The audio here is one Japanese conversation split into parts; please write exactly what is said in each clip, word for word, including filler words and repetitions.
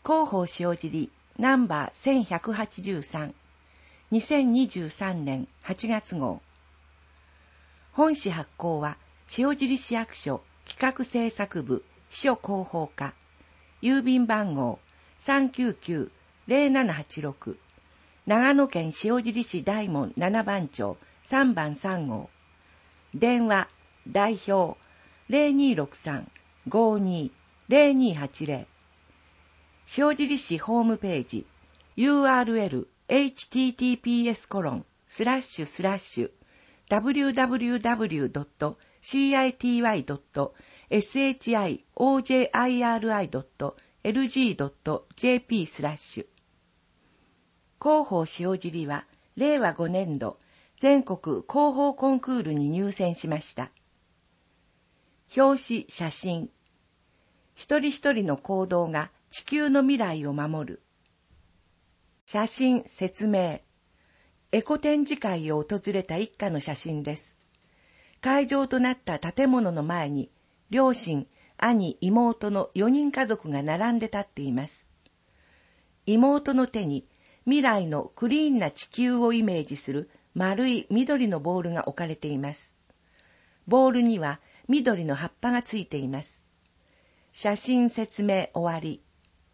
広報塩尻ナンバーせんひゃくはちじゅうさん、にせんにじゅうさんねんはちがつ号。本誌発行は塩尻市役所企画制作部秘書広報課、郵便番号 さんきゅうきゅうゼロななはちろく、長野県塩尻市大門ななばん町さんばんさん号。電話代表 ゼロにーろくさん ごーにー ゼロにーはちゼロ。塩尻市ホームページ ユーアールエル エイチティーティーピーエス コロンスラッシュスラッシュ ダブリューダブリューダブリュードットシーアイティーワイドットエスエイチアイオージェーアイアールアイドットエルジードットジェーピー スラッシュ。広報塩尻はれいわごねんど全国広報コンクールに入選しました。表紙写真。一人一人の行動が地球の未来を守る。写真説明。エコ展示会を訪れた一家の写真です。会場となった建物の前に、両親、兄、妹のよにん家族が並んで立っています。妹の手に未来のクリーンな地球をイメージする丸い緑のボールが置かれています。ボールには緑の葉っぱがついています。写真説明終わり。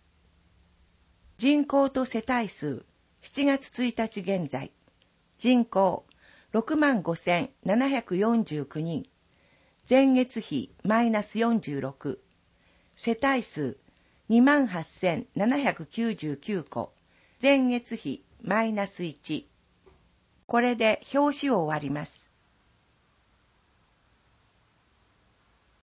人口と世帯数、しちがつついたち現在。人口、ろくまんごせんななひゃくよんじゅうきゅうにん。前月比マイナスよんじゅうろく。世帯数、にまんはっせんななひゃくきゅうじゅうきゅうこ。前月比マイナスいち。これで表紙を終わります。